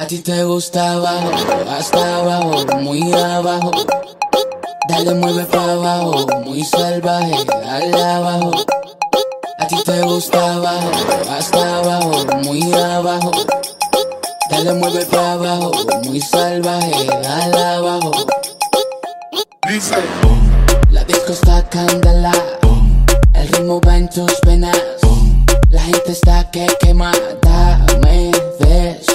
A ti te gusta abajo, hasta abajo, muy abajo. Dale, mueve para abajo, muy salvaje, dale abajo. A ti te gusta abajo, hasta abajo, muy abajo. Dale, mueve para abajo, muy salvaje, dale abajo. Dice, La disco está candela, el ritmo va en tus venas. La gente está que quema, dame beso.